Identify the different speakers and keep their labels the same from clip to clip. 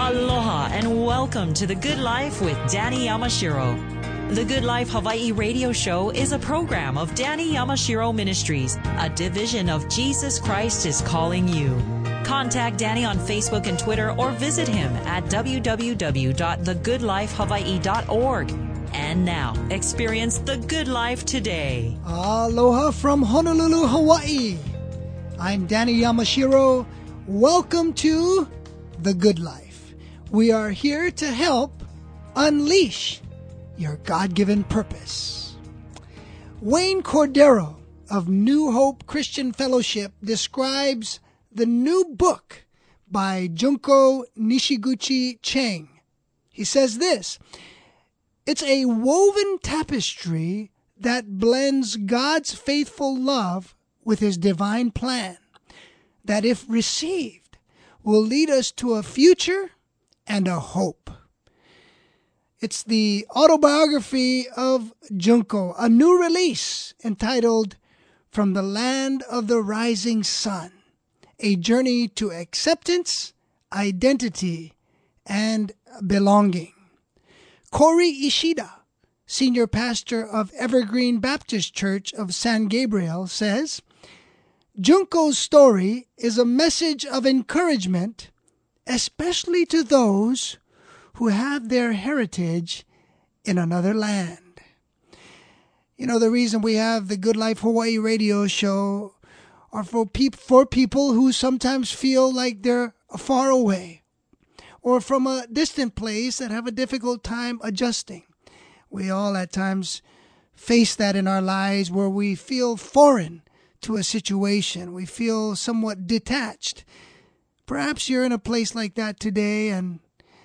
Speaker 1: Aloha and welcome to The Good Life with Danny Yamashiro. The Good Life Hawaii radio show is a program of Danny Yamashiro Ministries, a division of Jesus Christ is Calling You. Contact Danny on Facebook and Twitter or visit him at www.thegoodlifehawaii.org. And now, experience the good life today.
Speaker 2: Aloha from Honolulu, Hawaii. I'm Danny Yamashiro. Welcome to The Good Life. We are here to help unleash your God-given purpose. Wayne Cordero of New Hope Christian Fellowship describes the new book by Junko Nishiguchi Cheng. He says this: it's a woven tapestry that blends God's faithful love with His divine plan that, if received, will lead us to a future and a hope. It's the autobiography of Junko, a new release entitled From the Land of the Rising Sun, a journey to acceptance, identity, and belonging. Corey Ishida, senior pastor of Evergreen Baptist Church of San Gabriel, says, Junko's story is a message of encouragement, especially to those who have their heritage in another land. You know, the reason we have the Good Life Hawaii radio show are for people who sometimes feel like they're far away or from a distant place that have a difficult time adjusting. We all at times face that in our lives where we feel foreign to a situation. We feel somewhat detached. Perhaps you're in a place like that today, and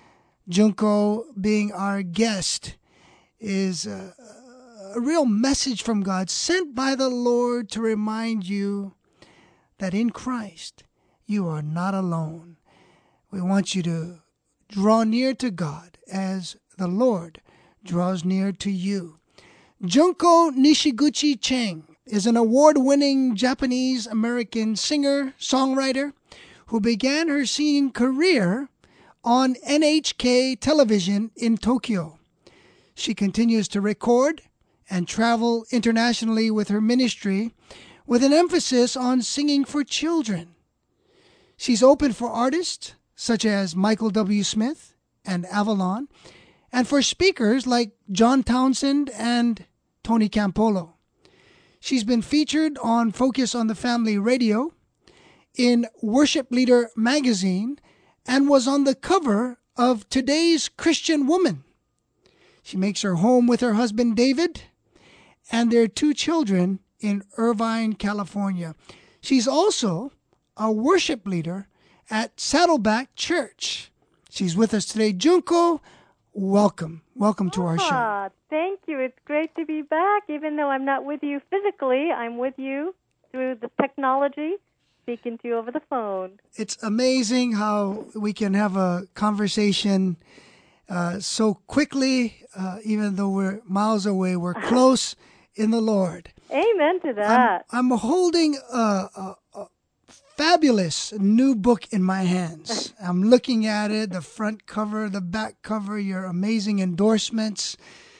Speaker 2: Junko, being our guest, is a real message from God sent by the Lord to remind you that in Christ you are not alone. We want you to draw near to God as the Lord draws near to you. Junko Nishiguchi Cheng is an award-winning Japanese-American singer-songwriter who began her singing career on NHK television in Tokyo. She continues to record and travel internationally with her ministry with an emphasis on singing for children. She's open for artists such as Michael W. Smith and Avalon, and for speakers like John Townsend and Tony Campolo. She's been featured on Focus on the Family Radio, in Worship Leader magazine, and was on the cover of Today's Christian Woman. She makes her home with her husband David and their 2 children in Irvine, California. She's also a worship leader at Saddleback Church. She's with us today. Junko, welcome. Welcome to our show.
Speaker 3: Thank you. It's great to be back. Even though I'm not with you physically, I'm with you through the technology, speaking to you over the phone.
Speaker 2: It's amazing how we can have a conversation so quickly, even though we're miles away. We're close in the Lord.
Speaker 3: Amen to that.
Speaker 2: I'm holding a fabulous new book in my hands. I'm looking at it, the front cover, the back cover, your amazing endorsements,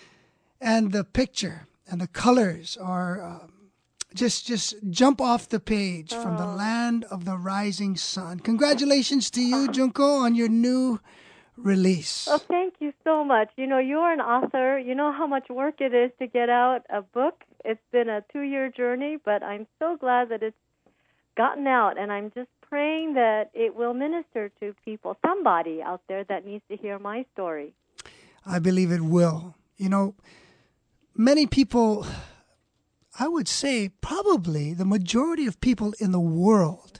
Speaker 2: and the picture and the colors are just jump off the page. From the Land of the Rising Sun. Congratulations to you, Junko, on your new release.
Speaker 3: Oh, thank you so much. You know, you're an author. You know how much work it is to get out a book. It's been a 2-year journey, but I'm so glad that it's gotten out, and I'm just praying that it will minister to people, somebody out there that needs to hear my story.
Speaker 2: I believe it will. You know, many people, I would say probably the majority of people in the world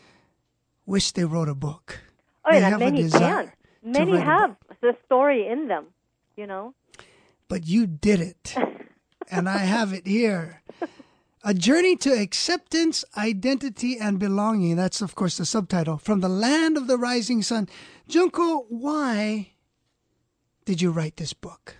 Speaker 2: wish they wrote a book.
Speaker 3: Oh,
Speaker 2: they
Speaker 3: yeah,
Speaker 2: have
Speaker 3: many
Speaker 2: a desire
Speaker 3: can. Many have the story in them, you know.
Speaker 2: But you did it, and I have it here. A Journey to Acceptance, Identity, and Belonging. That's, of course, the subtitle. From the Land of the Rising Sun. Junko, why did you write this book?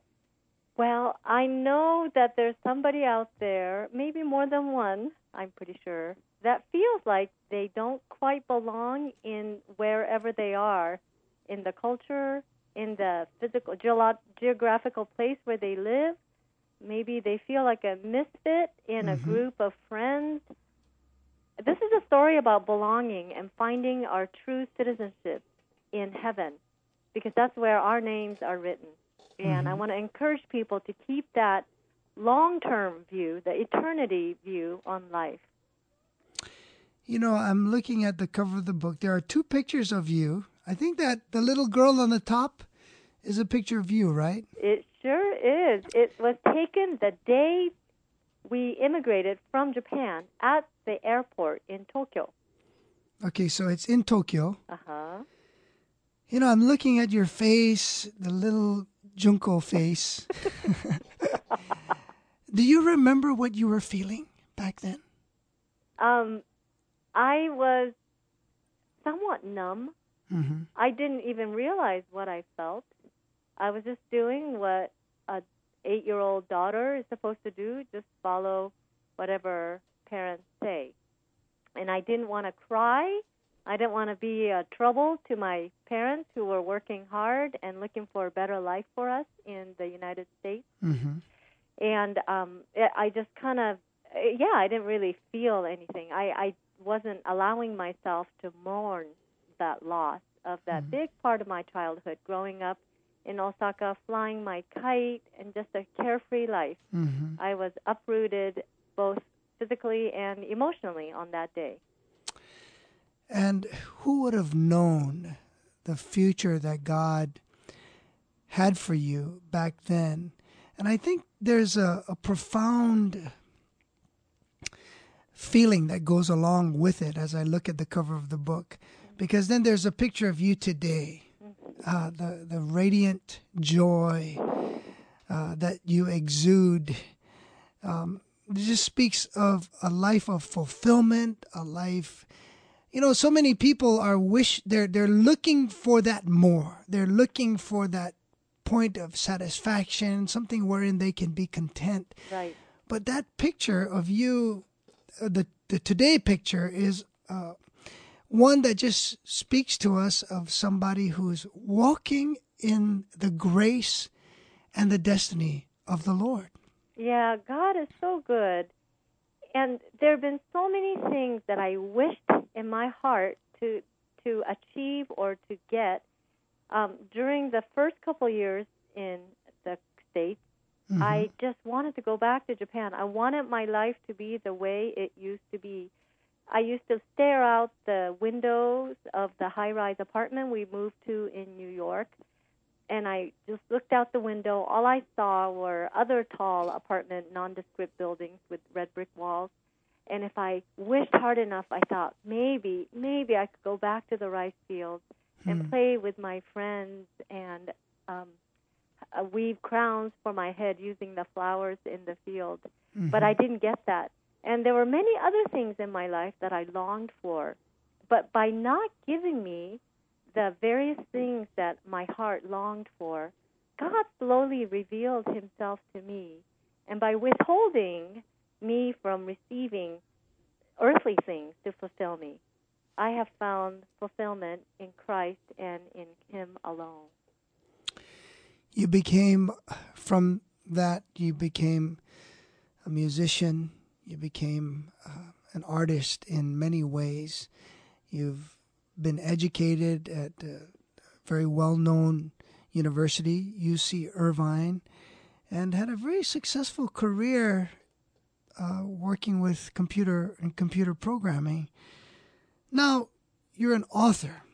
Speaker 3: Well, I know that there's somebody out there, maybe more than one, I'm pretty sure, that feels like they don't quite belong in wherever they are. in the culture, in the physical, geographical place where they live. Maybe they feel like a misfit in a group of friends. This is a story about belonging and finding our true citizenship in heaven, because that's where our names are written. And I want to encourage people to keep that long-term view, the eternity view on life.
Speaker 2: You know, I'm looking at the cover of the book. There are two pictures of you. I think that the little girl on the top is a picture of you, right?
Speaker 3: It sure is. It was taken the day we immigrated from Japan at the airport in Tokyo.
Speaker 2: Okay, so it's in Tokyo.
Speaker 3: Uh-huh.
Speaker 2: You know, I'm looking at your face, the little Junko face. Do you remember what you were feeling back then?
Speaker 3: I was somewhat numb. I didn't even realize what I felt. I was just doing what a 8-year-old daughter is supposed to do, just follow whatever parents say. And I didn't want to cry. I didn't want to be a trouble to my parents who were working hard and looking for a better life for us in the United States. And I just kind of, I didn't really feel anything. I wasn't allowing myself to mourn that loss of that big part of my childhood, growing up in Osaka, flying my kite, and just a carefree life. I was uprooted both physically and emotionally on that day.
Speaker 2: And who would have known the future that God had for you back then? And I think there's a profound feeling that goes along with it as I look at the cover of the book. Because then there's a picture of you today, the radiant joy that you exude. It just speaks of a life of fulfillment, a life. You know, so many people they're looking for that more. They're looking for that point of satisfaction, something wherein they can be content.
Speaker 3: Right.
Speaker 2: But that picture of you, the today picture, is one that just speaks to us of somebody who's walking in the grace and the destiny of the Lord.
Speaker 3: Yeah, God is so good. And there have been so many things that I wished in my heart to achieve or to get during the first couple years in the States. I just wanted to go back to Japan. I wanted my life to be the way it used to be. I used to stare out the windows of the high-rise apartment we moved to in New York, and I just looked out the window. All I saw were other tall apartment, nondescript buildings with red brick walls. And if I wished hard enough, I thought maybe I could go back to the rice fields and play with my friends and weave crowns for my head using the flowers in the field. But I didn't get that. And there were many other things in my life that I longed for. But by not giving me the various things that my heart longed for, God slowly revealed himself to me. And by withholding me from receiving earthly things to fulfill me, I have found fulfillment in Christ and in him alone.
Speaker 2: You became a musician. You became an artist in many ways. You've been educated at a very well-known university, UC Irvine, and had a very successful career working with computer programming. Now, you're an author.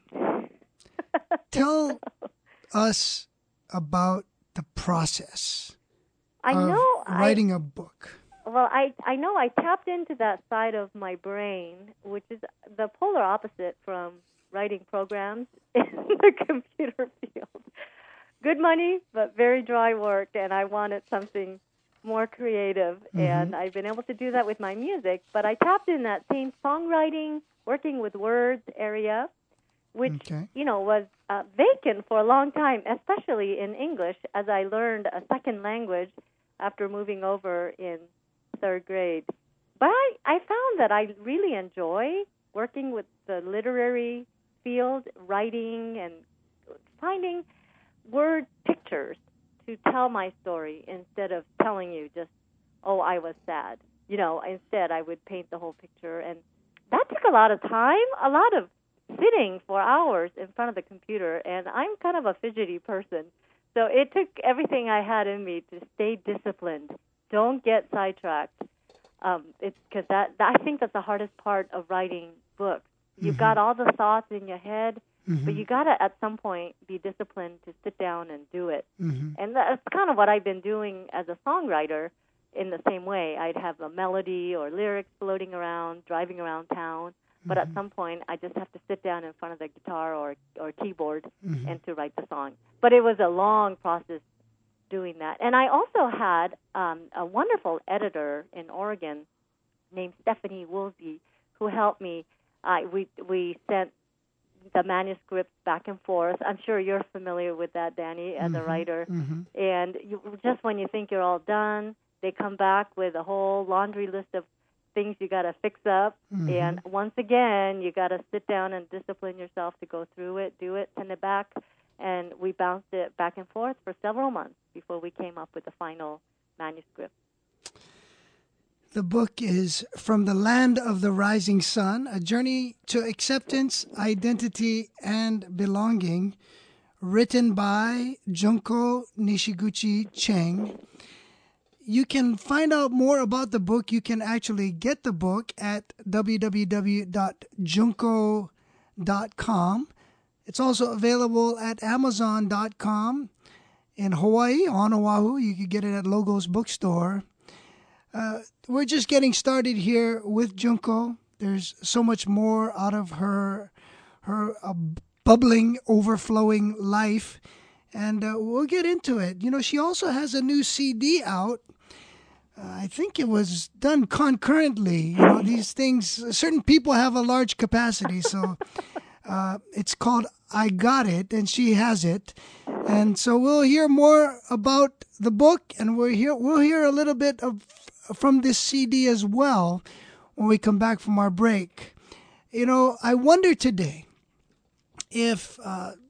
Speaker 2: Tell us about the process of writing a book.
Speaker 3: Well, I know I tapped into that side of my brain, which is the polar opposite from writing programs in the computer field. Good money, but very dry work, and I wanted something more creative. And I've been able to do that with my music, but I tapped in that same songwriting, working with words area, which, was vacant for a long time, especially in English, as I learned a second language after moving over in third grade. But I found that I really enjoy working with the literary field, writing and finding word pictures to tell my story instead of telling you just, oh, I was sad. Instead I would paint the whole picture, and that took a lot of time, a lot of sitting for hours in front of the computer, and I'm kind of a fidgety person. So it took everything I had in me to stay disciplined. Don't get sidetracked. It's because I think that's the hardest part of writing books. You've got all the thoughts in your head, but you got to, at some point, be disciplined to sit down and do it. And that's kind of what I've been doing as a songwriter in the same way. I'd have a melody or lyrics floating around, driving around town, but at some point, I just have to sit down in front of the guitar or keyboard and to write the song. But it was a long process doing that. And I also had a wonderful editor in Oregon named Stephanie Woolsey who helped me. We sent the manuscripts back and forth. I'm sure you're familiar with that, Danny, as a writer. And just when you think you're all done, they come back with a whole laundry list of things you got to fix up. And once again, you got to sit down and discipline yourself to go through it, do it, send it back. And we bounced it back and forth for several months before we came up with the final manuscript.
Speaker 2: The book is From the Land of the Rising Sun, A Journey to Acceptance, Identity, and Belonging, written by Junko Nishiguchi Cheng. You can find out more about the book. You can actually get the book at www.junko.com. It's also available at Amazon.com. In Hawaii, on Oahu, you can get it at Logos Bookstore. We're just getting started here with Junko. There's so much more out of her bubbling, overflowing life, and we'll get into it. She also has a new CD out. I think it was done concurrently. These things, certain people have a large capacity, so it's called I Got It, and she has it. And so we'll hear more about the book, and we'll hear a little bit from this CD as well when we come back from our break. I wonder today if,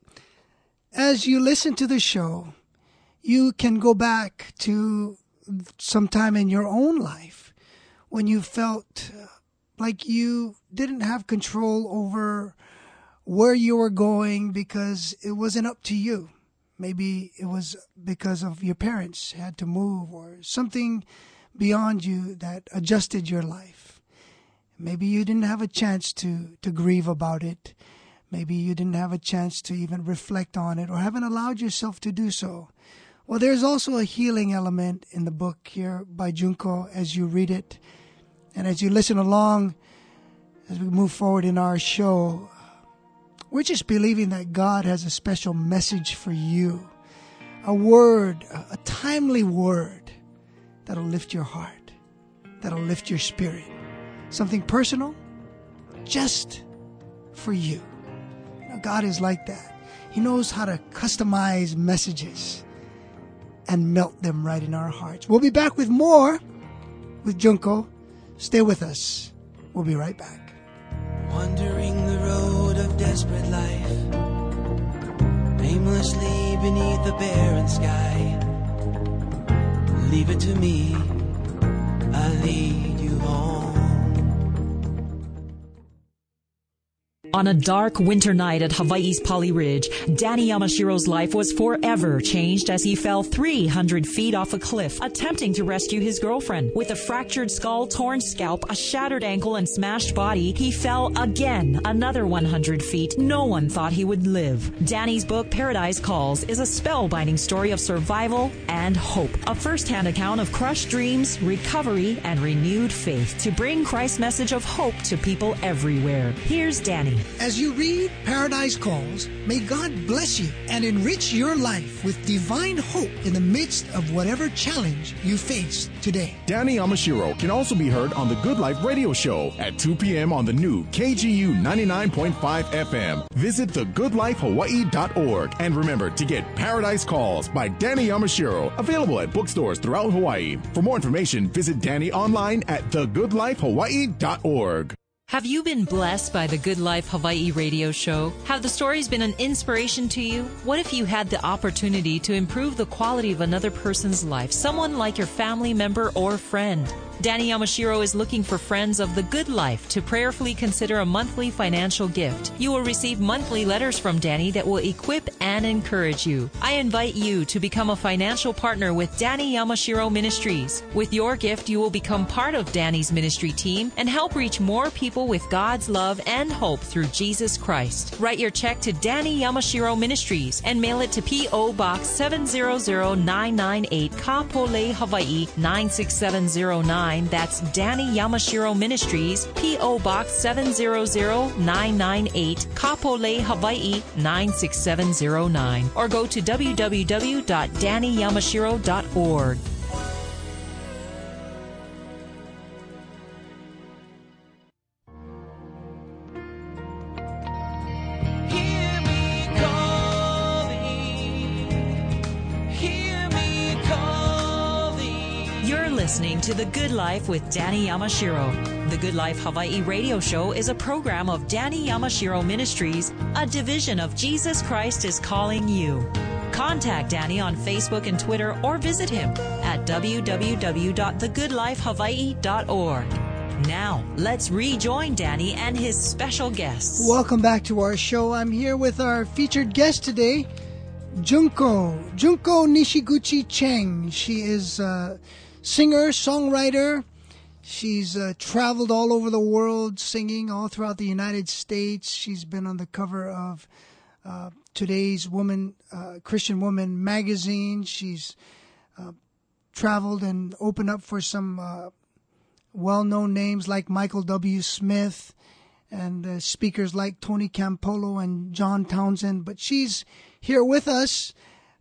Speaker 2: as you listen to the show, you can go back to some time in your own life when you felt like you didn't have control over where you were going because it wasn't up to you. Maybe it was because of your parents had to move or something beyond you that adjusted your life. Maybe you didn't have a chance to grieve about it. Maybe you didn't have a chance to even reflect on it or haven't allowed yourself to do so. Well, there's also a healing element in the book here by Junko as you read it. And as you listen along, as we move forward in our show, we're just believing that God has a special message for you. A word, a timely word that'll lift your heart, that'll lift your spirit. Something personal, just for you. God is like that. He knows how to customize messages and melt them right in our hearts. We'll be back with more with Junko. Stay with us. We'll be right back.
Speaker 4: Wandering the road of desperate life, aimlessly beneath the barren sky. Leave it to me, I'll lead you home.
Speaker 1: On a dark winter night at Hawaii's Pali Ridge, Danny Yamashiro's life was forever changed as he fell 300 feet off a cliff, attempting to rescue his girlfriend. With a fractured skull, torn scalp, a shattered ankle, and smashed body, he fell again another 100 feet. No one thought he would live. Danny's book, Paradise Calls, is a spellbinding story of survival and hope. A first-hand account of crushed dreams, recovery, and renewed faith to bring Christ's message of hope to people everywhere. Here's Danny.
Speaker 2: As you read Paradise Calls, may God bless you and enrich your life with divine hope in the midst of whatever challenge you face today.
Speaker 5: Danny Yamashiro can also be heard on the Good Life Radio Show at 2 p.m. on the new KGU 99.5 FM. Visit thegoodlifehawaii.org and remember to get Paradise Calls by Danny Yamashiro, available at bookstores throughout Hawaii. For more information, visit Danny online at thegoodlifehawaii.org.
Speaker 1: Have you been blessed by the Good Life Hawaii radio show? Have the stories been an inspiration to you? What if you had the opportunity to improve the quality of another person's life, someone like your family member or friend? Danny Yamashiro is looking for friends of the Good Life to prayerfully consider a monthly financial gift. You will receive monthly letters from Danny that will equip and encourage you. I invite you to become a financial partner with Danny Yamashiro Ministries. With your gift, you will become part of Danny's ministry team and help reach more people with God's love and hope through Jesus Christ. Write your check to Danny Yamashiro Ministries and mail it to P.O. Box 700998, Kapolei, Hawaii 96709. That's Danny Yamashiro Ministries, P.O. Box 700998, Kapolei, Hawaii 96709. Or go to www.dannyyamashiro.org. Listening to The Good Life with Danny Yamashiro. The Good Life Hawaii radio show is a program of Danny Yamashiro Ministries, a division of Jesus Christ is Calling You. Contact Danny on Facebook and Twitter or visit him at www.thegoodlifehawaii.org. Now, let's rejoin Danny and his special guests.
Speaker 2: Welcome back to our show. I'm here with our featured guest today, Junko Nishiguchi Cheng. She is singer, songwriter. She's traveled all over the world singing all throughout the United States. She's been on the cover of Today's Woman, Christian Woman magazine. She's traveled and opened up for some well-known names like Michael W. Smith and speakers like Tony Campolo and John Townsend. But she's here with us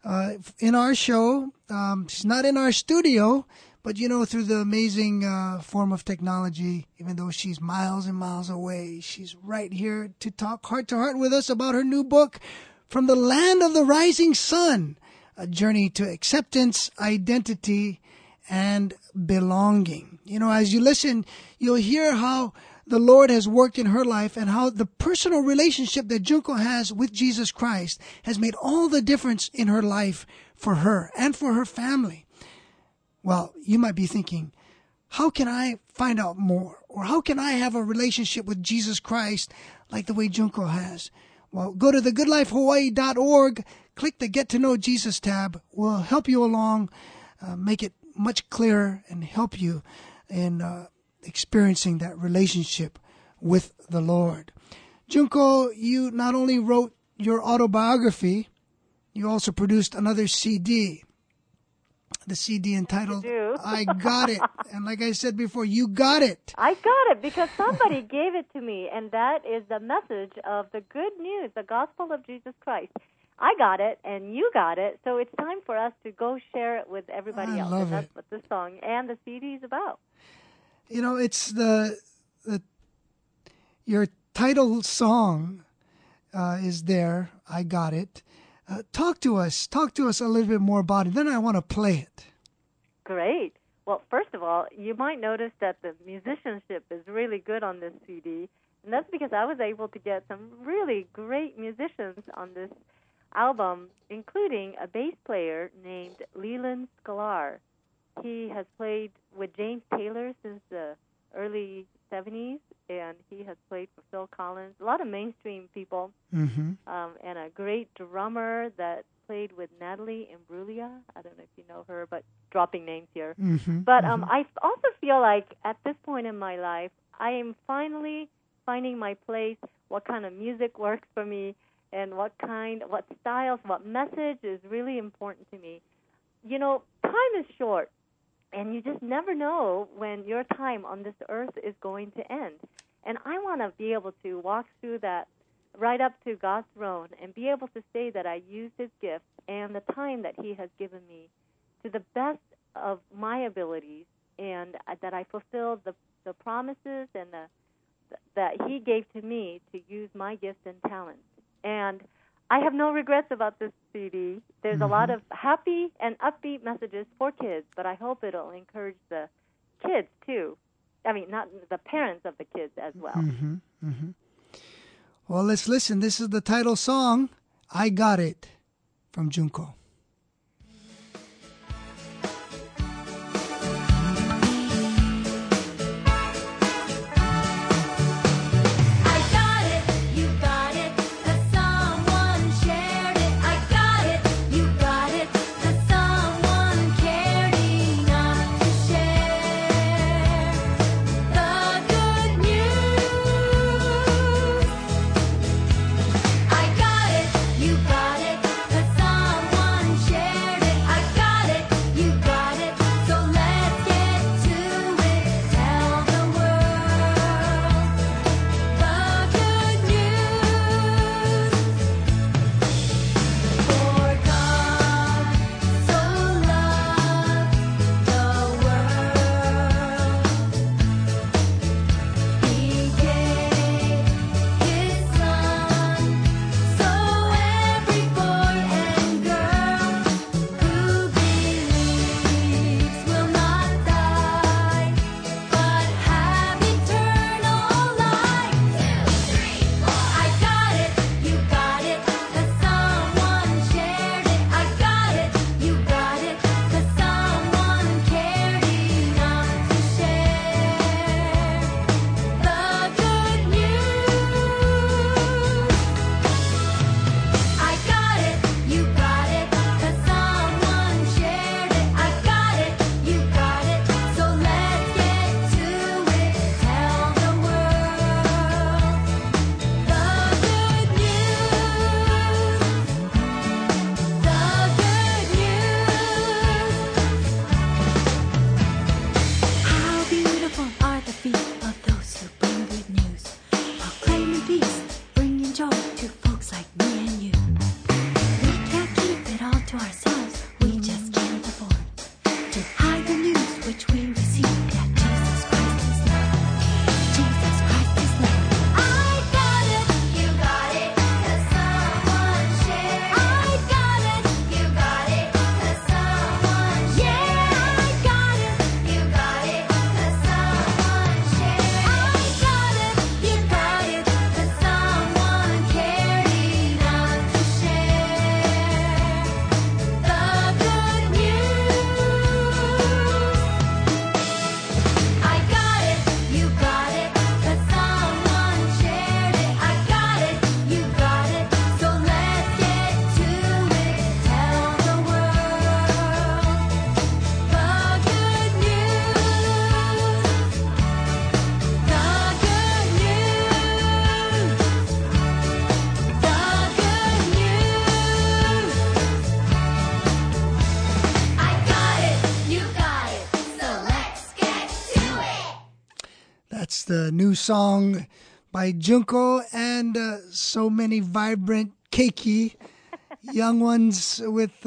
Speaker 2: in our show. She's not in our studio, but, you know, through the amazing form of technology, even though she's miles and miles away, she's right here to talk heart to heart with us about her new book, From the Land of the Rising Sun, A Journey to Acceptance, Identity, and Belonging. You know, as you listen, you'll hear how the Lord has worked in her life and how the personal relationship that Junko has with Jesus Christ has made all the difference in her life for her and for her family. Well, you might be thinking, how can I find out more? Or how can I have a relationship with Jesus Christ like the way Junko has? Well, go to thegoodlifehawaii.org, click the Get to Know Jesus tab. We'll help you along, make it much clearer and help you in experiencing that relationship with the Lord. Junko, you not only wrote your autobiography, you also produced another CD. The CD entitled, I Got It. And like I said before, you got it.
Speaker 3: I got it because somebody gave it to me, and that is the message of the good news, the gospel of Jesus Christ. I got it, and you got it, so it's time for us to go share it with everybody else. And that's what the song and the CD is about.
Speaker 2: You know, it's your title song is there, I Got It. Talk to us a little bit more about it. Then I want to play it.
Speaker 3: Great. Well, first of all, you might notice that the musicianship is really good on this CD, and that's because I was able to get some really great musicians on this album, including a bass player named Leland Sklar. He has played with James Taylor since the early 70s, and he has played for Phil Collins, a lot of mainstream people, and a great drummer that played with Natalie Imbruglia. I don't know if you know her, but dropping names here. But I also feel like at this point in my life, I am finally finding my place, what kind of music works for me, and what styles, what message is really important to me. You know, time is short. And you just never know when your time on this earth is going to end. And I want to be able to walk through that right up to God's throne and be able to say that I used His gift and the time that He has given me to the best of my abilities, and that I fulfilled the promises and that He gave to me to use my gifts and talents. And I have no regrets about this CD. There's a lot of happy and upbeat messages for kids, but I hope it'll encourage the kids, too, not the parents of the kids as well.
Speaker 2: Well, let's listen. This is the title song, I Got It, from Junko. That's the new song by Junko and so many vibrant, keiki young ones with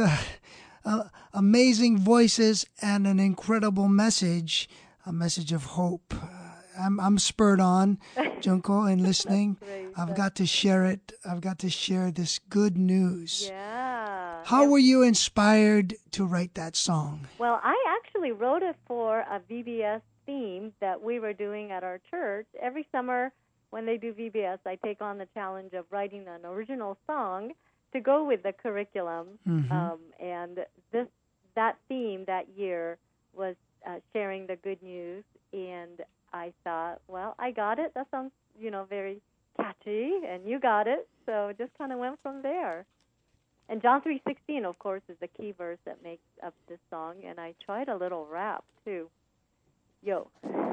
Speaker 2: amazing voices and an incredible message, a message of hope. I'm spurred on, Junko, in listening. I've got to share it. I've got to share this good news.
Speaker 3: Yeah.
Speaker 2: How were you inspired to write that song?
Speaker 3: Well, I actually wrote it for a VBS theme that we were doing at our church. Every summer when they do VBS, I take on the challenge of writing an original song to go with the curriculum. And that theme that year was sharing the good news. And I thought, well, I got it. That sounds, very catchy, and you got it. So just kind of went from there. And John 3:16, of course, is the key verse that makes up this song. And I tried a little rap, too. Yo.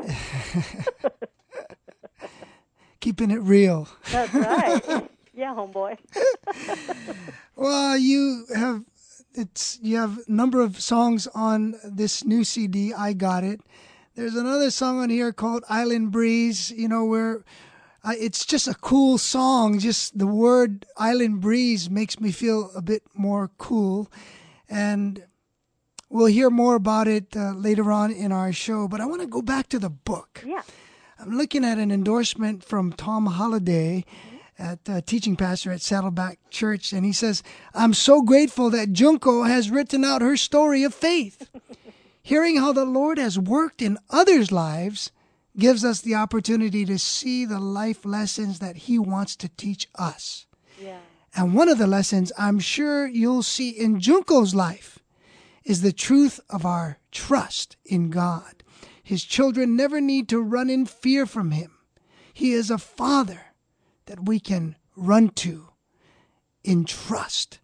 Speaker 2: Keeping it real.
Speaker 3: That's right. Yeah, homeboy.
Speaker 2: Well, you have a number of songs on this new CD, I Got It. There's another song on here called Island Breeze, where it's just a cool song. Just the word Island Breeze makes me feel a bit more cool. And we'll hear more about it later on in our show. But I want to go back to the book.
Speaker 3: Yeah.
Speaker 2: I'm looking at an endorsement from Tom Holliday, teaching pastor at Saddleback Church, and he says, "I'm so grateful that Junko has written out her story of faith. Hearing how the Lord has worked in others' lives gives us the opportunity to see the life lessons that He wants to teach us.
Speaker 3: Yeah.
Speaker 2: And one of the lessons I'm sure you'll see in Junko's life is the truth of our trust in God. His children never need to run in fear from Him. He is a Father that we can run to in trust.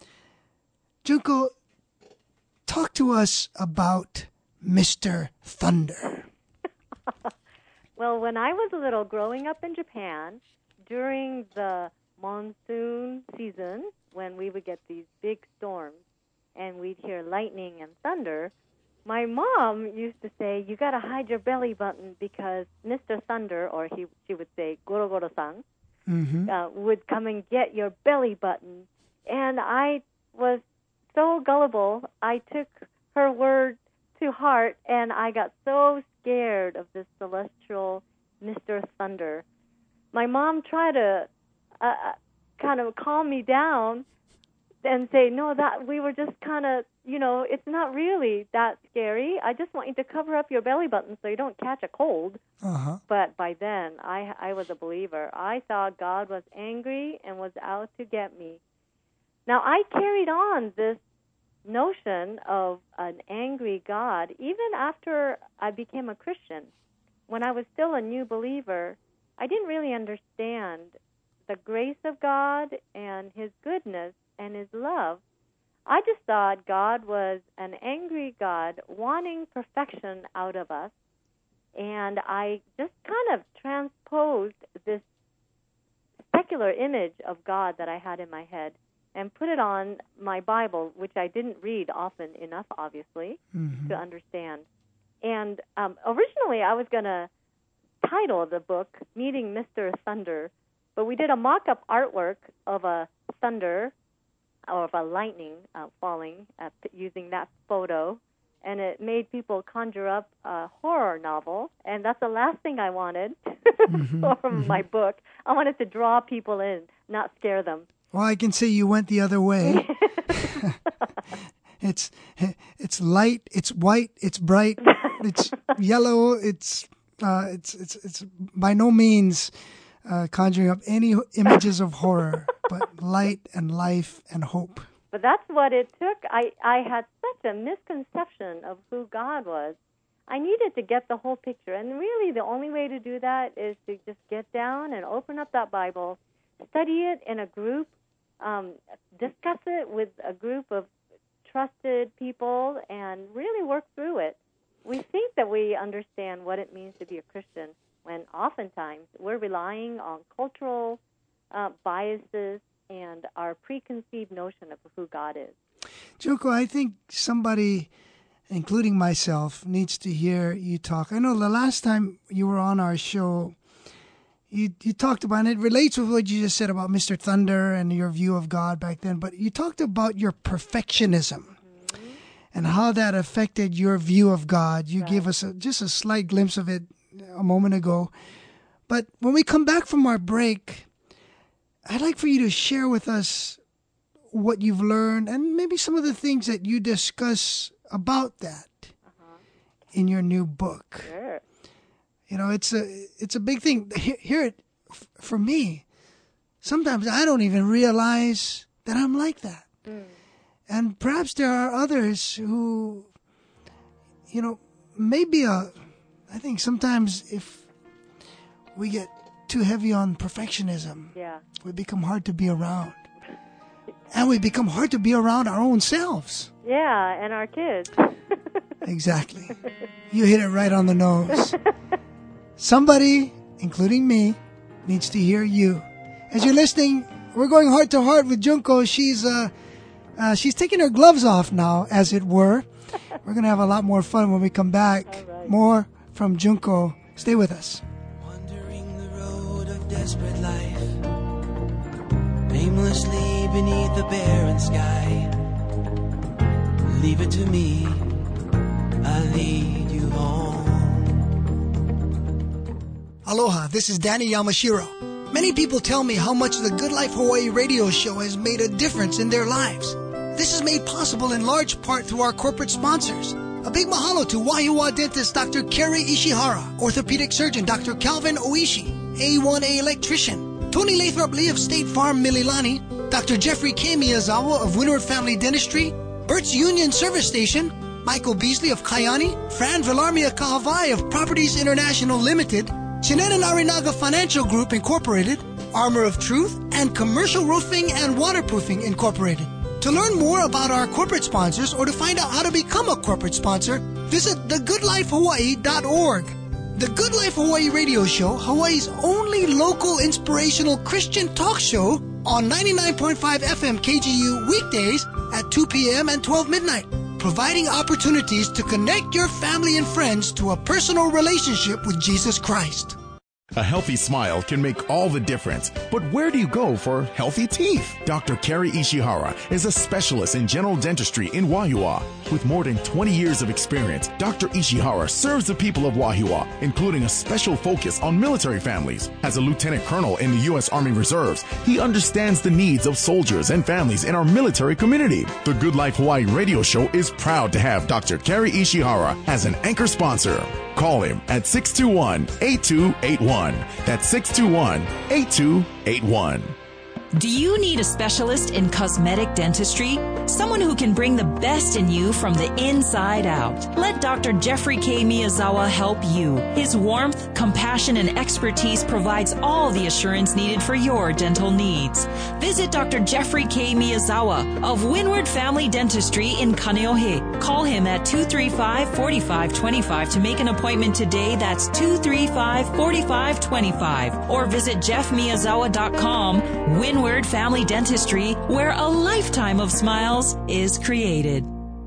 Speaker 2: Junko, talk to us about Mr. Thunder.
Speaker 3: Well, when I was little, growing up in Japan, during the monsoon season, when we would get these big storms and we'd hear lightning and thunder, my mom used to say, you got to hide your belly button because Mr. Thunder, or she would say, Goro Goro-san, would come and get your belly button. And I was so gullible, I took her word to heart, and I got so scared of this celestial Mr. Thunder. My mom tried to kind of calm me down and say, no, that we were just kind of, it's not really that scary. I just want you to cover up your belly button so you don't catch a cold. But by then, I was a believer. I thought God was angry and was out to get me. Now, I carried on this notion of an angry God even after I became a Christian. When I was still a new believer, I didn't really understand the grace of God and His goodness and His love. I just thought God was an angry God wanting perfection out of us, and I just kind of transposed this secular image of God that I had in my head and put it on my Bible, which I didn't read often enough, obviously, to understand. And originally I was going to title the book Meeting Mr. Thunder, but we did a mock-up artwork of a thunder or of a lightning falling using that photo, and it made people conjure up a horror novel, and that's the last thing I wanted for my book. I wanted to draw people in, not scare them.
Speaker 2: Well, I can say you went the other way. It's light, it's white, it's bright, it's yellow, it's by no means conjuring up any images of horror, but light and life and hope.
Speaker 3: But that's what it took. I had such a misconception of who God was. I needed to get the whole picture, and really the only way to do that is to just get down and open up that Bible, study it in a group, discuss it with a group of trusted people, and really work through it. We think that we understand what it means to be a Christian, when oftentimes we're relying on cultural biases and our preconceived notion of who God is.
Speaker 2: Junko, I think somebody, including myself, needs to hear you talk. I know the last time you were on our show, you talked about, and it relates with what you just said about Mr. Thunder and your view of God back then, but you talked about your perfectionism and how that affected your view of God. You gave us just a slight glimpse of it a moment ago. But when we come back from our break, I'd like for you to share with us what you've learned and maybe some of the things that you discuss about that in your new book.
Speaker 3: Sure.
Speaker 2: It's a big thing. Here, for me, sometimes I don't even realize that I'm like that. And perhaps there are others who, maybe I think sometimes if we get too heavy on perfectionism, we become hard to be around. And we become hard to be around our own selves.
Speaker 3: Yeah, and our kids.
Speaker 2: Exactly. You hit it right on the nose. Somebody, including me, needs to hear you. As you're listening, we're going heart to heart with Junko. She's taking her gloves off now, as it were. We're going to have a lot more fun when we come back.
Speaker 3: Right.
Speaker 2: More from Junko. Stay with us.
Speaker 4: Wandering the road of desperate life, aimlessly beneath the barren sky. Leave it to me, I'll lead you home.
Speaker 2: Aloha, this is Danny Yamashiro. Many people tell me how much the Good Life Hawaii radio show has made a difference in their lives. This is made possible in large part through our corporate sponsors. A big mahalo to Wahiawa dentist Dr. Kerry Ishihara, orthopedic surgeon Dr. Calvin Oishi, A1A electrician, Tony Lathrop Lee of State Farm Mililani, Dr. Jeffrey K. Miyazawa of Windward Family Dentistry, Bert's Union Service Station, Michael Beasley of Kayani, Fran Villarmia Kahavai of Properties International Limited, Shinena Narinaga Financial Group Incorporated, Armor of Truth, and Commercial Roofing and Waterproofing Incorporated. To learn more about our corporate sponsors or to find out how to become a corporate sponsor, visit thegoodlifehawaii.org. The Good Life Hawaii radio show, Hawaii's only local inspirational Christian talk show on 99.5 FM KGU weekdays at 2 p.m. and 12 midnight, providing opportunities to connect your family and friends to a personal relationship with Jesus Christ.
Speaker 5: A healthy smile can make all the difference. But where do you go for healthy teeth? Dr. Kerry Ishihara is a specialist in general dentistry in Wahiawa. With more than 20 years of experience, Dr. Ishihara serves the people of Wahiawa, including a special focus on military families. As a lieutenant colonel in the U.S. Army Reserves, he understands the needs of soldiers and families in our military community. The Good Life Hawaii radio show is proud to have Dr. Kerry Ishihara as an anchor sponsor. Call him at 621-8281. That's 621-8281.
Speaker 1: Do you need a specialist in cosmetic dentistry? Someone who can bring the best in you from the inside out. Let Dr. Jeffrey K. Miyazawa help you. His warmth, compassion, and expertise provides all the assurance needed for your dental needs. Visit Dr. Jeffrey K. Miyazawa of Windward Family Dentistry in Kaneohe. Call him at 235-4525 to make an appointment today. That's 235-4525. Or visit jeffmiyazawa.com. Windward Family Dentistry, where a lifetime of smiles is created.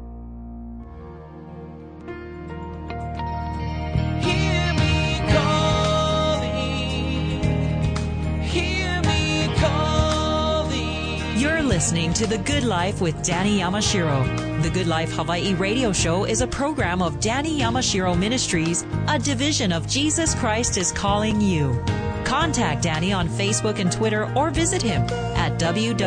Speaker 4: Hear me calling, hear me calling.
Speaker 1: You're listening to The Good Life with Danny Yamashiro. The Good Life Hawaii radio show is a program of Danny Yamashiro Ministries, a division of Jesus Christ is Calling You. Contact Danny on Facebook and Twitter or visit him at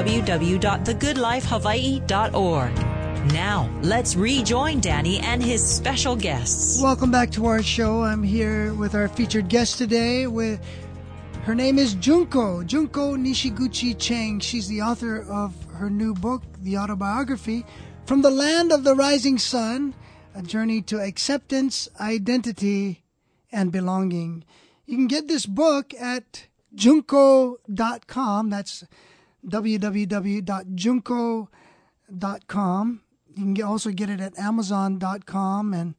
Speaker 1: www.thegoodlifehawaii.org. Now, let's rejoin Danny and his special guests.
Speaker 2: Welcome back to our show. I'm here with our featured guest today. Her name is Junko Nishiguchi Chang. She's the author of her new book, the autobiography, From the Land of the Rising Sun, A Journey to Acceptance, Identity, and Belonging. You can get this book at junko.com. That's www.junko.com. You can also get it at amazon.com, and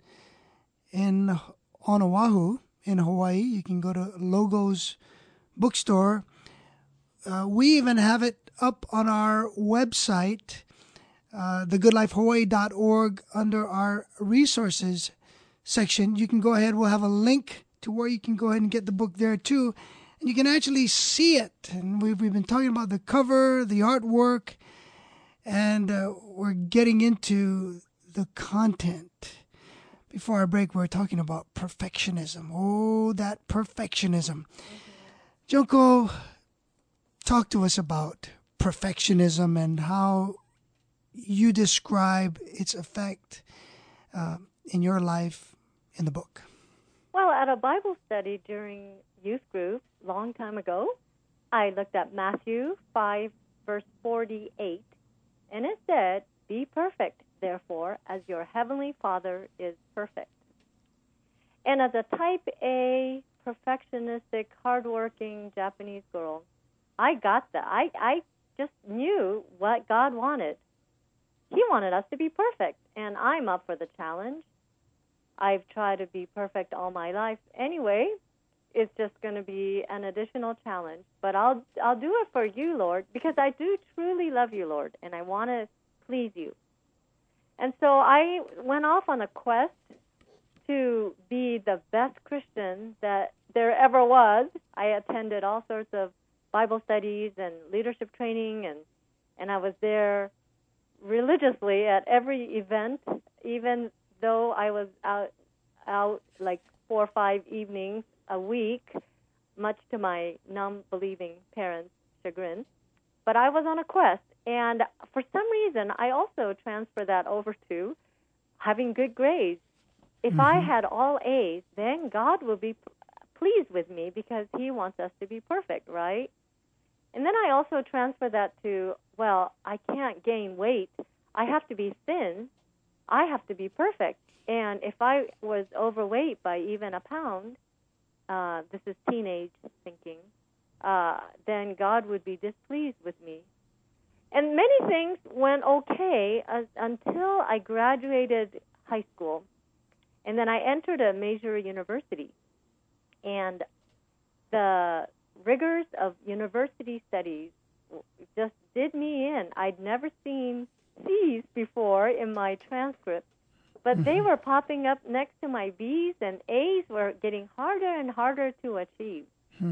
Speaker 2: on Oahu, in Hawaii, you can go to Logos Bookstore. We even have it up on our website, thegoodlifehawaii.org, under our resources section. You can go ahead. We'll have a link to where you can go ahead and get the book there too. And you can actually see it. And we've been talking about the cover, the artwork, and we're getting into the content. Before our break, we were talking about perfectionism. Oh, that perfectionism. Junko, talk to us about perfectionism and how you describe its effect in your life in the book.
Speaker 3: Well, at a Bible study during youth group long time ago, I looked at Matthew 5, verse 48, and it said, "Be perfect, therefore, as your heavenly Father is perfect." And as a type A, perfectionistic, hardworking Japanese girl, I got that. I just knew what God wanted. He wanted us to be perfect, and I'm up for the challenge. I've tried to be perfect all my life anyway. It's just going to be an additional challenge. But I'll do it for you, Lord, because I do truly love you, Lord, and I want to please you. And so I went off on a quest to be the best Christian that there ever was. I attended all sorts of Bible studies and leadership training, and I was there religiously at every event, even though I was out like 4 or 5 evenings a week, much to my non-believing parents' chagrin. But I was on a quest, and for some reason, I also transferred that over to having good grades If I had all A's, then God will be pleased with me because he wants us to be perfect, right? And then I also transfer that to, well, I can't gain weight. I have to be thin. I have to be perfect. And if I was overweight by even a pound, this is teenage thinking, then God would be displeased with me. And many things went okay until I graduated high school. And then I entered a major university. And the rigors of university studies just did me in. I'd never seen C's before in my transcript, but they were popping up next to my B's, and A's were getting harder and harder to achieve.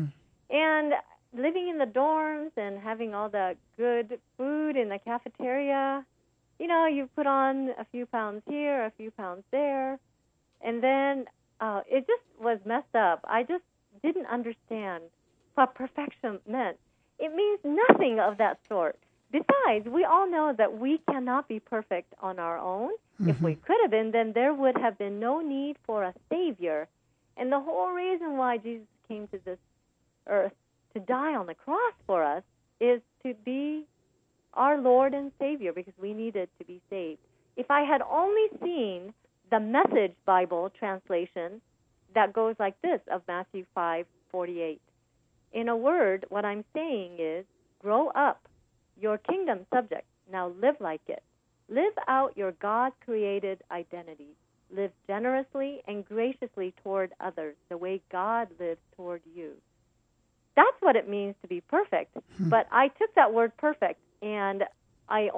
Speaker 3: And living in the dorms and having all the good food in the cafeteria, you put on a few pounds here, a few pounds there, and then it just was messed up. I just didn't understand what perfection meant. It means nothing of that sort. Besides, we all know that we cannot be perfect on our own. If we could have been, then there would have been no need for a Savior. And the whole reason why Jesus came to this earth to die on the cross for us is to be our Lord and Savior, because we needed to be saved. If I had only seen the Message Bible translation that goes like this of Matthew 5:48. In a word, what I'm saying is, grow up, your kingdom subject. Now live like it. Live out your God-created identity. Live generously and graciously toward others, the way God lives toward you. That's what it means to be perfect. But I took that word perfect, and I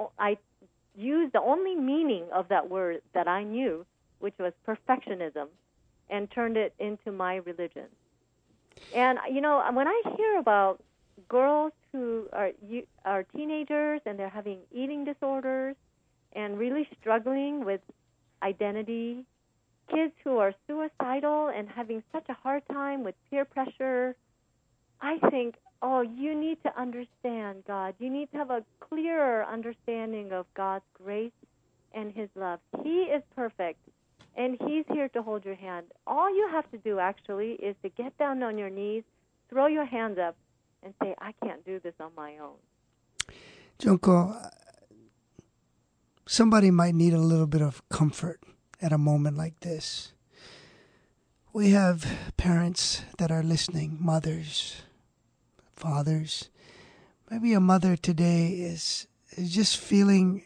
Speaker 3: used the only meaning of that word that I knew, which was perfectionism, and turned it into my religion. And, when I hear about girls who are teenagers and they're having eating disorders and really struggling with identity, kids who are suicidal and having such a hard time with peer pressure, I think, you need to understand God. You need to have a clearer understanding of God's grace and his love. He is perfect, and he's here to hold your hand. All you have to do, actually, is to get down on your knees, throw your hands up, and say, I can't do this on my own.
Speaker 2: Junko, somebody might need a little bit of comfort at a moment like this. We have parents that are listening, mothers, fathers. Maybe a mother today is just feeling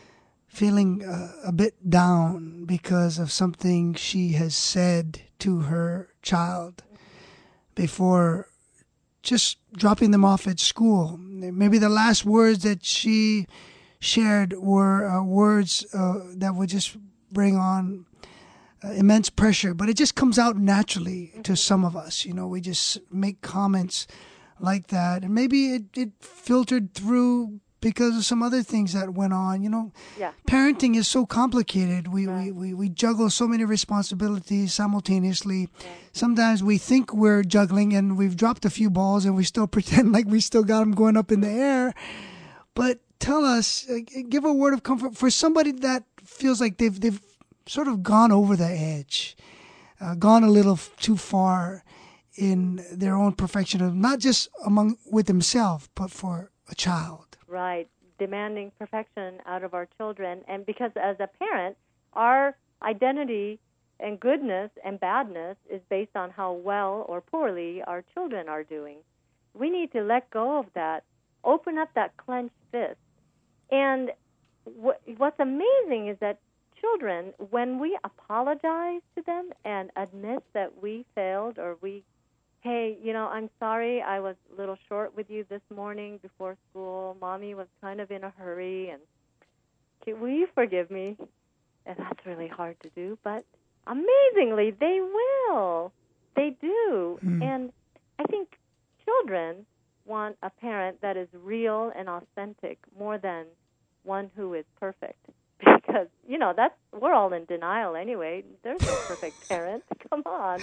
Speaker 2: a bit down because of something she has said to her child before just dropping them off at school. Maybe the last words that she shared were words that would just bring on immense pressure, but it just comes out naturally to some of us. We just make comments like that, and maybe it filtered through because of some other things that went on.
Speaker 3: Yeah.
Speaker 2: Parenting is so complicated. We juggle so many responsibilities simultaneously.
Speaker 3: Right.
Speaker 2: Sometimes we think we're juggling and we've dropped a few balls and we still pretend like we still got them going up in the air. But tell us, give a word of comfort for somebody that feels like they've sort of gone over the edge, gone a little too far in their own perfectionism, not just with themselves, but for a child.
Speaker 3: Right, demanding perfection out of our children. And because as a parent, our identity and goodness and badness is based on how well or poorly our children are doing. We need to let go of that, open up that clenched fist. And what's amazing is that children, when we apologize to them and admit that we failed or hey, I'm sorry I was a little short with you this morning before school. Mommy was kind of in a hurry, and will you forgive me? And that's really hard to do, but amazingly, they will. They do. And I think children want a parent that is real and authentic more than one who is perfect. Because, we're all in denial anyway. There's no perfect parent. Come on.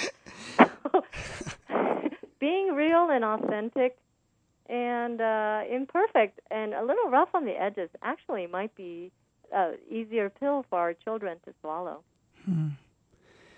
Speaker 3: Being real and authentic and imperfect and a little rough on the edges actually might be an easier pill for our children to swallow.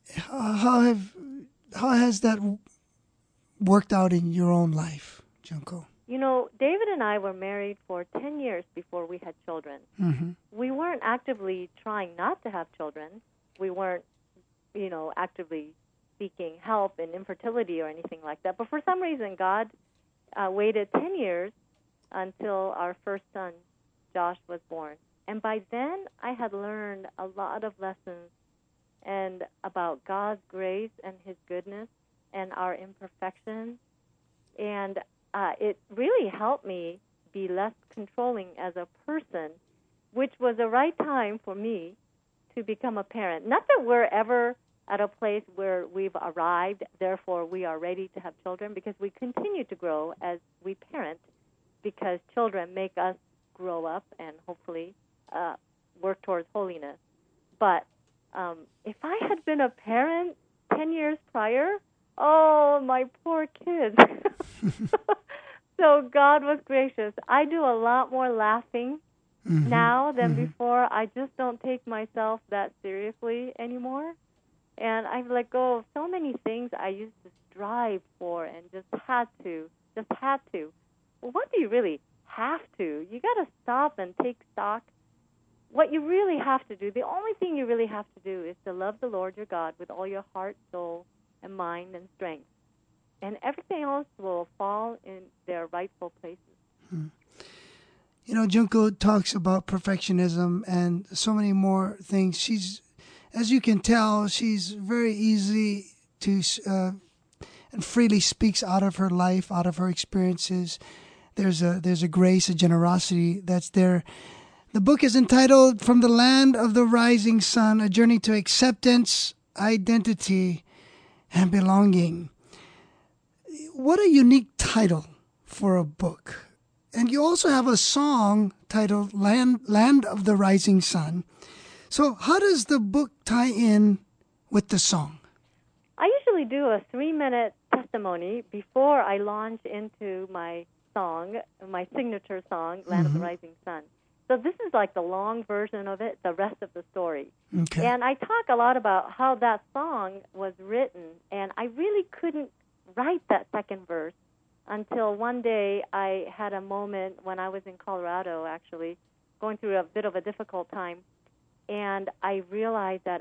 Speaker 2: How has that worked out in your own life, Junko?
Speaker 3: You know, David and I were married for 10 years before we had children.
Speaker 2: Mm-hmm.
Speaker 3: We weren't actively trying not to have children. We weren't, actively seeking help in infertility or anything like that. But for some reason, God waited 10 years until our first son, Josh, was born. And by then, I had learned a lot of lessons and about God's grace and His goodness and our imperfections. And it really helped me be less controlling as a person, which was the right time for me to become a parent. Not that we're ever at a place where we've arrived, therefore we are ready to have children, because we continue to grow as we parent, because children make us grow up and hopefully work towards holiness. But if I had been a parent 10 years prior, oh, my poor kids. So God was gracious. I do a lot more laughing now than before. I just don't take myself that seriously anymore. And I've let go of so many things I used to strive for and just had to. Well, what do you really have to? You got to stop and take stock. What you really have to do, the only thing you really have to do is to love the Lord your God with all your heart, soul, and mind and strength. And everything else will fall in their rightful places.
Speaker 2: Junko talks about perfectionism and so many more things. She's, as you can tell, she's very easy to and freely speaks out of her life, out of her experiences. There's a grace, a generosity that's there. The book is entitled From the Land of the Rising Sun, A Journey to Acceptance, Identity, and Belonging. What a unique title for a book. And you also have a song titled Land of the Rising Sun. So how does the book tie in with the song?
Speaker 3: I usually do a 3-minute testimony before I launch into my song, my signature song, Land of the Rising Sun. So this is like the long version of it, the rest of the story.
Speaker 2: Okay.
Speaker 3: And I talk a lot about how that song was written, and I really couldn't write that second verse until one day I had a moment when I was in Colorado, actually, going through a bit of a difficult time, and I realized that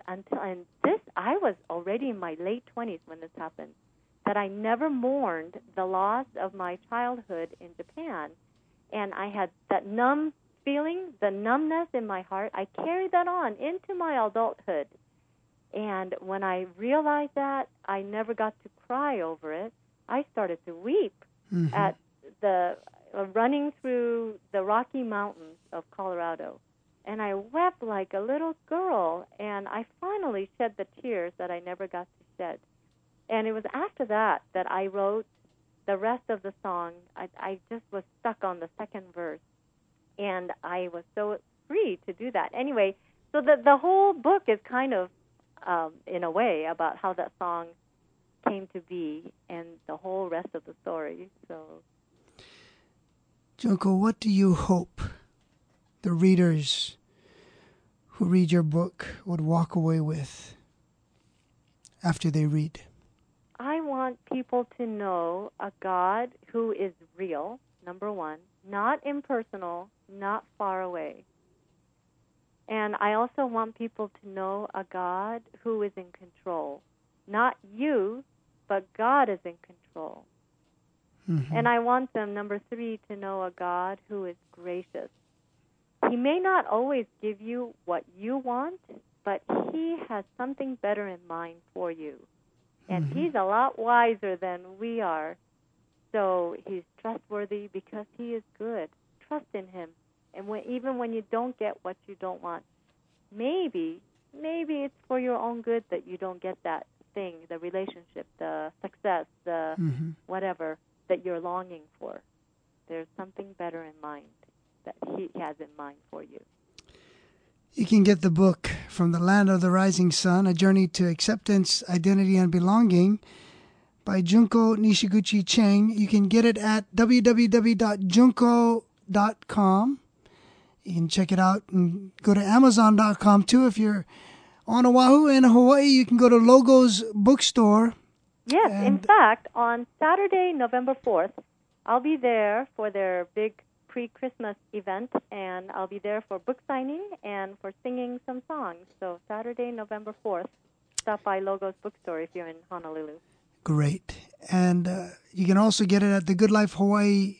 Speaker 3: I was already in my late 20s when this happened, that I never mourned the loss of my childhood in Japan, and I had that numb feeling, the numbness in my heart. I carried that on into my adulthood. And when I realized that, I never got to cry over it. I started to weep at the running through the Rocky Mountains of Colorado. And I wept like a little girl, and I finally shed the tears that I never got to shed. And it was after that that I wrote the rest of the song. I just was stuck on the second verse, and I was so free to do that. Anyway, so the whole book is kind of, in a way, about how that song came to be and the whole rest of the story. So,
Speaker 2: Junko, what do you hope the readers who read your book would walk away with after they read?
Speaker 3: I want people to know a God who is real, number one, not impersonal, not far away. And I also want people to know a God who is in control. Not you, but God is in control. And I want them, number 3, to know a God who is gracious. He may not always give you what you want, but He has something better in mind for you. And He's a lot wiser than we are. So He's trustworthy because He is good. Trust in Him. And even when you don't get what you don't want, maybe it's for your own good that you don't get that thing, the relationship, the success, the whatever that you're longing for. There's something better in mind that He has in mind for you.
Speaker 2: You can get the book From the Land of the Rising Sun, A Journey to Acceptance, Identity, and Belonging by Junko Nishiguchi Cheng. You can get it at www.junko.com. You can check it out and go to Amazon.com too if you're on Oahu and Hawaii, you can go to Logos Bookstore.
Speaker 3: Yes, in fact, on Saturday, November 4th, I'll be there for their big pre-Christmas event, and I'll be there for book signing and for singing some songs. So Saturday, November 4th, stop by Logos Bookstore if you're in Honolulu.
Speaker 2: Great. And you can also get it at The Good Life Hawaii.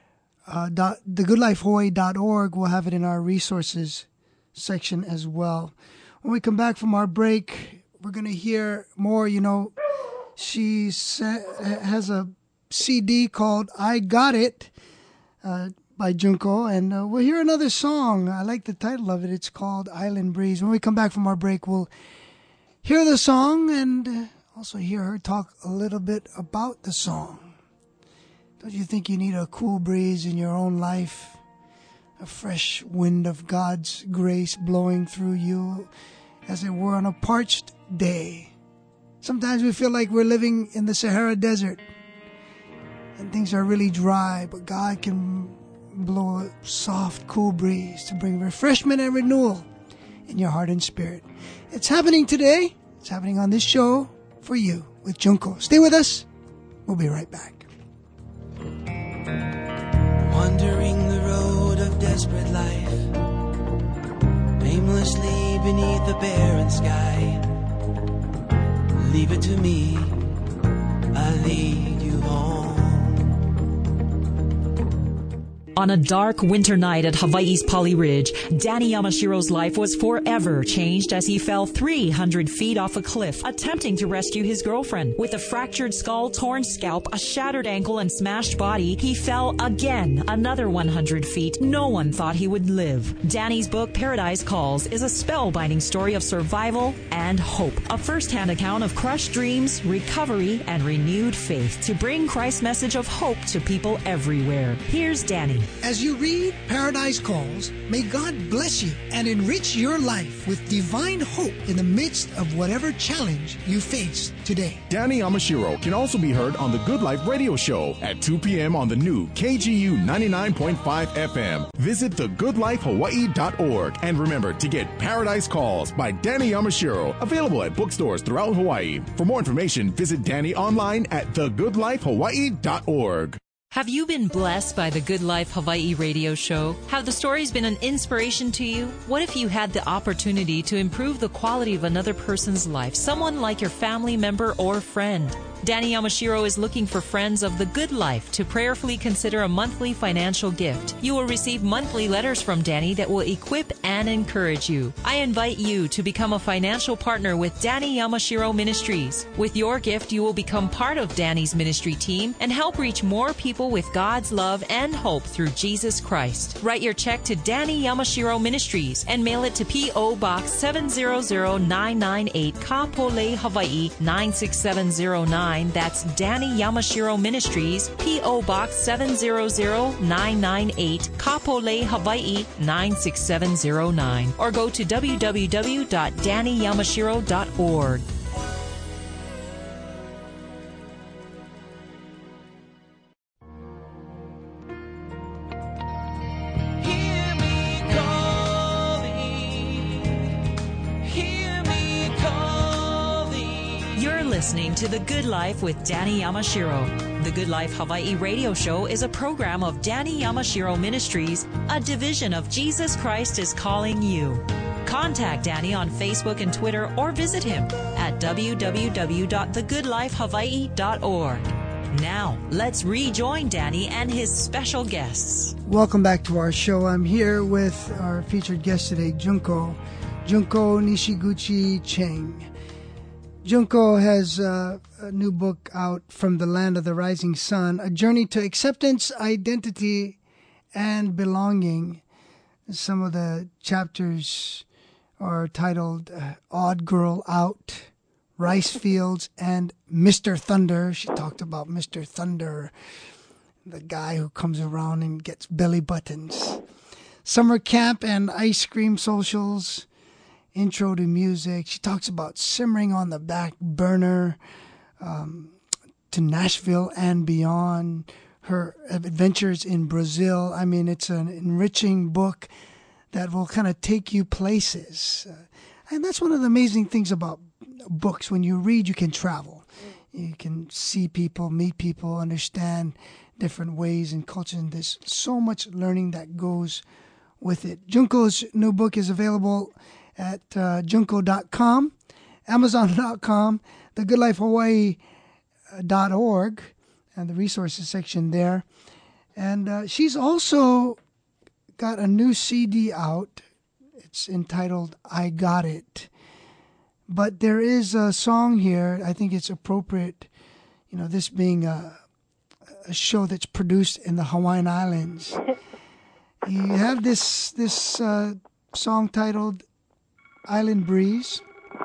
Speaker 2: TheGoodLifeHawaii.org. We'll have it in our resources section as well. When we come back from our break, we're going to hear more. You know, she has a CD called I Got It by Junko, and we'll hear another song. I like the title of it. It's called Island Breeze. When we come back from our break, we'll hear the song and also hear her talk a little bit about the song. Don't you think you need a cool breeze in your own life? A fresh wind of God's grace blowing through you as it were on a parched day. Sometimes we feel like we're living in the Sahara Desert and things are really dry, but God can blow a soft, cool breeze to bring refreshment and renewal in your heart and spirit. It's happening today. It's happening on this show for you with Junko. Stay with us. We'll be right back.
Speaker 4: Wandering the road of desperate life, aimlessly beneath the barren sky. Leave it to me, I'll lead you home.
Speaker 1: On a dark winter night at Hawaii's Pali Ridge, Danny Yamashiro's life was forever changed as he fell 300 feet off a cliff, attempting to rescue his girlfriend. With a fractured skull, torn scalp, a shattered ankle, and smashed body, he fell again another 100 feet. No one thought he would live. Danny's book, Paradise Calls, is a spellbinding story of survival and hope. A first-hand account of crushed dreams, recovery, and renewed faith to bring Christ's message of hope to people everywhere. Here's Danny.
Speaker 2: As you read Paradise Calls, may God bless you and enrich your life with divine hope in the midst of whatever challenge you face today.
Speaker 5: Danny Yamashiro can also be heard on the Good Life Radio Show at 2 p.m. on the new KGU 99.5 FM. Visit thegoodlifehawaii.org and remember to get Paradise Calls by Danny Yamashiro, available at bookstores throughout Hawaii. For more information, visit Danny online at thegoodlifehawaii.org.
Speaker 1: Have you been blessed by the Good Life Hawaii radio show? Have the stories been an inspiration to you? What if you had the opportunity to improve the quality of another person's life, someone like your family member or friend? Danny Yamashiro is looking for friends of the good life to prayerfully consider a monthly financial gift. You will receive monthly letters from Danny that will equip and encourage you. I invite you to become a financial partner with Danny Yamashiro Ministries. With your gift, you will become part of Danny's ministry team and help reach more people with God's love and hope through Jesus Christ. Write your check to Danny Yamashiro Ministries and mail it to P.O. Box 700998, Kapolei, Hawaii 96709. That's Danny Yamashiro Ministries, P.O. Box 700998, Kapolei, Hawaii 96709. Or go to www.dannyyamashiro.org. Listening to The Good Life with Danny Yamashiro. The Good Life Hawaii radio show is a program of Danny Yamashiro Ministries, a division of Jesus Christ is Calling You. Contact Danny on Facebook and Twitter or visit him at www.thegoodlifehawaii.org. Now, let's rejoin Danny and his special guests.
Speaker 2: Welcome back to our show. I'm here with our featured guest today, Junko Nishiguchi Cheng. Junko has a new book out, From the Land of the Rising Sun, A Journey to Acceptance, Identity, and Belonging. Some of the chapters are titled Odd Girl Out, Rice Fields, and Mr. Thunder. She talked about Mr. Thunder, the guy who comes around and gets belly buttons. Summer Camp and Ice Cream Socials. Intro to Music. She talks about simmering on the back burner, to Nashville and beyond, her adventures in Brazil. I mean, it's an enriching book that will kind of take you places. And that's one of the amazing things about books. When you read, you can travel. You can see people, meet people, understand different ways and cultures. And there's so much learning that goes with it. Junko's new book is available at junko.com, amazon.com, thegoodlifehawaii.org, and the resources section there. And she's also got a new CD out. It's entitled I Got It. But there is a song here. I think it's appropriate, this being a show that's produced in the Hawaiian Islands. You have this song titled Island Breeze.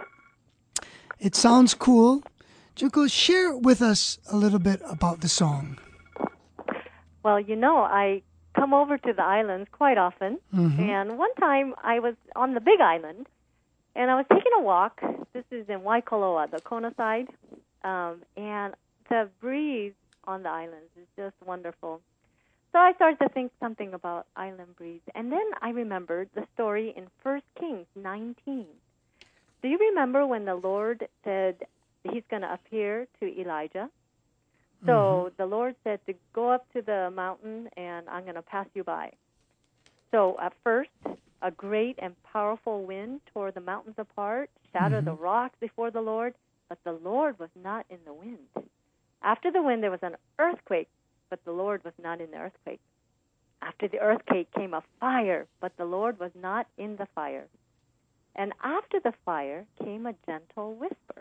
Speaker 2: It sounds cool. Junko, share with us a little bit about the song.
Speaker 3: Well, I come over to the islands quite often. Mm-hmm. And one time I was on the Big Island, and I was taking a walk. This is in Waikoloa, the Kona side. And the breeze on the islands is just wonderful. So I started to think something about island breeze. And then I remembered the story in 1 Kings 19. Do you remember when the Lord said he's going to appear to Elijah? So the Lord said to go up to the mountain, and I'm going to pass you by. So at first, a great and powerful wind tore the mountains apart, shattered the rocks before the Lord, but the Lord was not in the wind. After the wind, there was an earthquake, but the Lord was not in the earthquake. After the earthquake came a fire, but the Lord was not in the fire. And after the fire came a gentle whisper.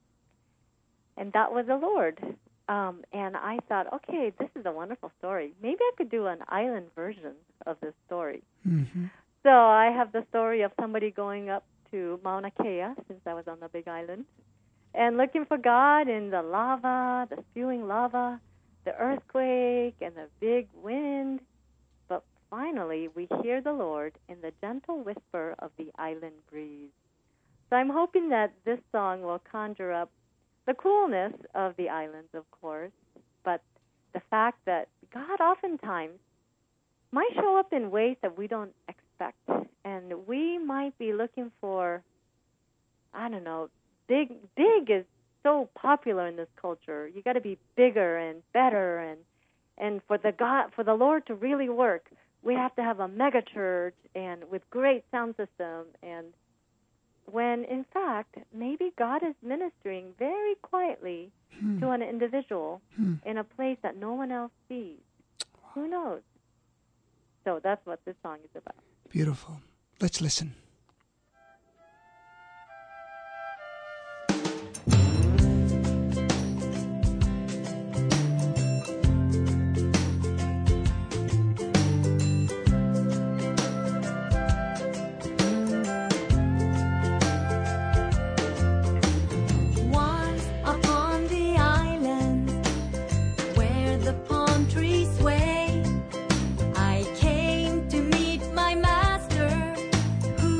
Speaker 3: And that was the Lord. And I thought, okay, this is a wonderful story. Maybe I could do an island version of this story. Mm-hmm. So I have the story of somebody going up to Mauna Kea, since I was on the Big Island, and looking for God in the lava, the spewing lava, the earthquake, and the big wind. But finally, we hear the Lord in the gentle whisper of the island breeze. So I'm hoping that this song will conjure up the coolness of the islands, of course, but the fact that God oftentimes might show up in ways that we don't expect. And we might be looking for, big is so popular in this culture. You got to be bigger and better, and for the Lord to really work, we have to have a mega church and with great sound system, and when in fact maybe God is ministering very quietly to an individual in a place that no one else sees. Who knows? So that's what this song is about.
Speaker 2: Beautiful. Let's listen.
Speaker 6: Who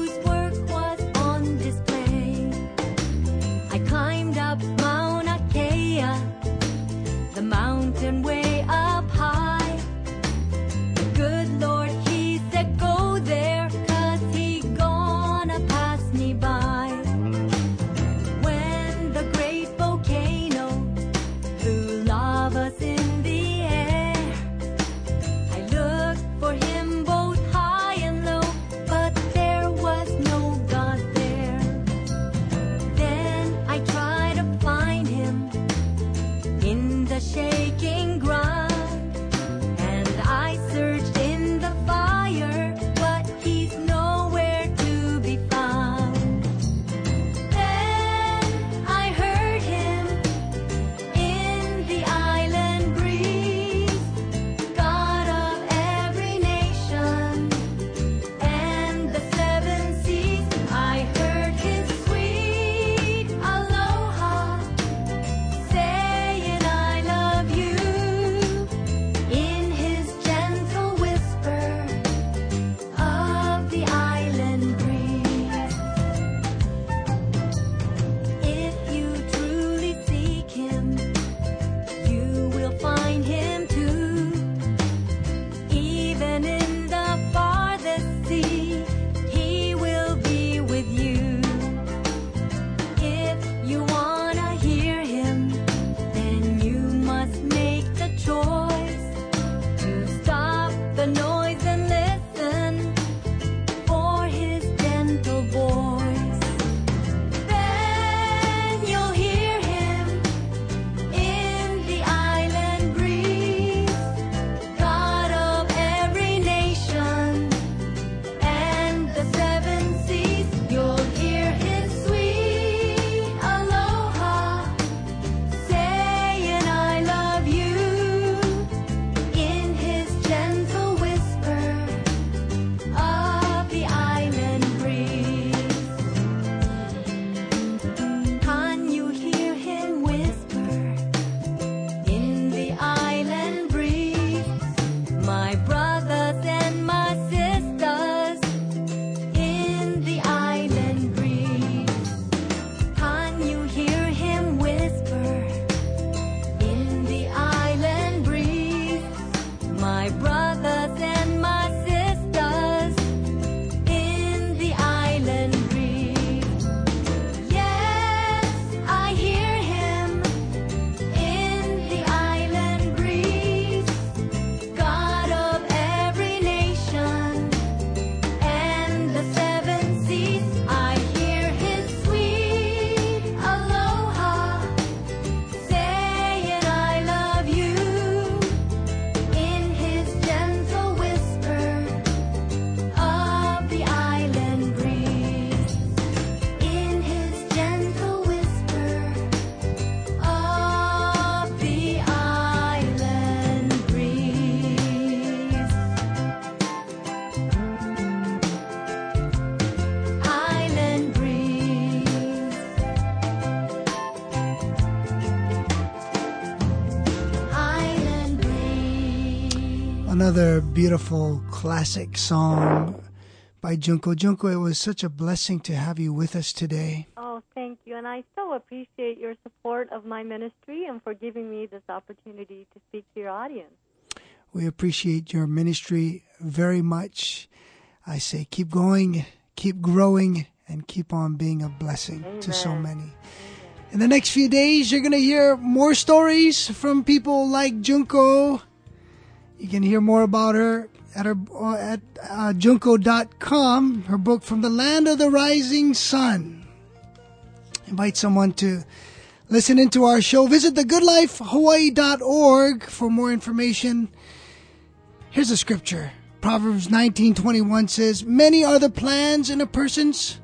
Speaker 2: Another beautiful classic song by Junko. Junko, it was such a blessing to have you with us today.
Speaker 3: Oh, thank you. And I so appreciate your support of my ministry and for giving me this opportunity to speak to your audience.
Speaker 2: We appreciate your ministry very much. I say keep going, keep growing, and keep on being a blessing to so many. In the next few days, you're going to hear more stories from people like Junko. You can hear more about her at junko.com, her book, From the Land of the Rising Sun. Invite someone to listen into our show. Visit thegoodlifehawaii.org for more information. Here's a scripture. Proverbs 19:21 says, Many are the plans in a person's,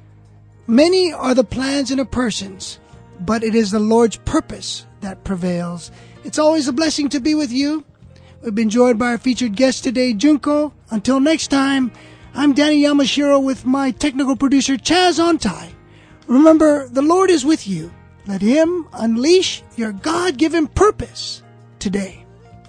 Speaker 2: but it is the Lord's purpose that prevails. It's always a blessing to be with you. We've been joined by our featured guest today, Junko. Until next time, I'm Danny Yamashiro with my technical producer, Chaz Ontai. Remember, the Lord is with you. Let Him unleash your God-given purpose today.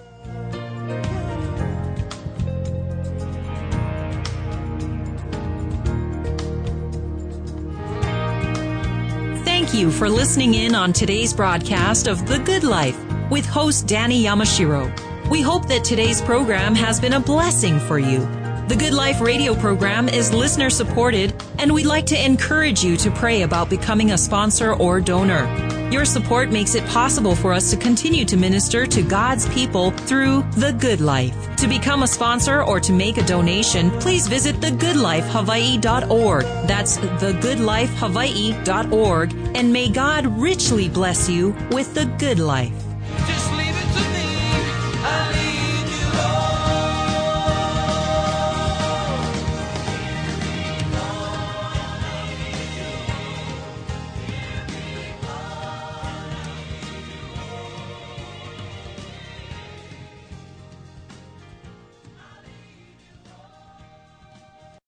Speaker 1: Thank you for listening in on today's broadcast of The Good Life with host Danny Yamashiro. We hope that today's program has been a blessing for you. The Good Life radio program is listener supported, and we'd like to encourage you to pray about becoming a sponsor or donor. Your support makes it possible for us to continue to minister to God's people through The Good Life. To become a sponsor or to make a donation, please visit thegoodlifehawaii.org. That's thegoodlifehawaii.org, and may God richly bless you with the good life.